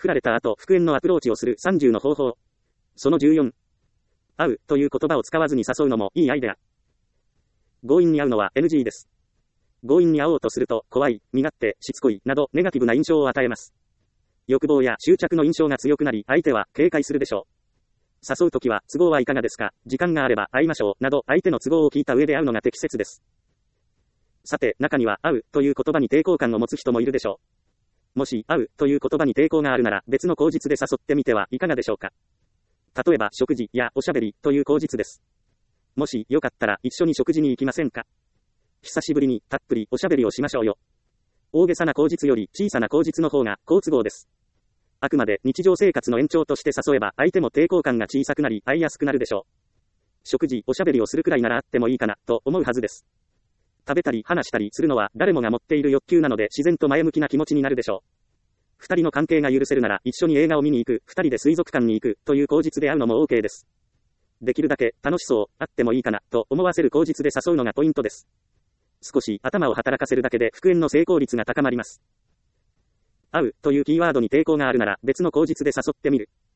振られた後、復縁のアプローチをする30の方法。その14。会うという言葉を使わずに誘うのもいいアイデア。強引に会うのは NG です。強引に会おうとすると、怖い、身勝手、しつこい、などネガティブな印象を与えます。欲望や執着の印象が強くなり、相手は警戒するでしょう。誘うときは、都合はいかがですか、時間があれば会いましょう、など相手の都合を聞いた上で会うのが適切です。さて、中には、会うという言葉に抵抗感を持つ人もいるでしょう。もし、会うという言葉に抵抗があるなら、別の口実で誘ってみてはいかがでしょうか。例えば、食事やおしゃべりという口実です。もし、よかったら一緒に食事に行きませんか。久しぶりに、たっぷりおしゃべりをしましょうよ。大げさな口実より小さな口実の方が好都合です。あくまで日常生活の延長として誘えば相手も抵抗感が小さくなり会いやすくなるでしょう。食事、おしゃべりをするくらいならあってもいいかなと思うはずです。食べたり話したりするのは誰もが持っている欲求なので自然と前向きな気持ちになるでしょう。二人の関係が許せるなら一緒に映画を見に行く、二人で水族館に行くという口実で会うのも OK です。できるだけ楽しそう、会ってもいいかなと思わせる口実で誘うのがポイントです。少し頭を働かせるだけで復縁の成功率が高まります。会うというキーワードに抵抗があるなら別の口実で誘ってみる。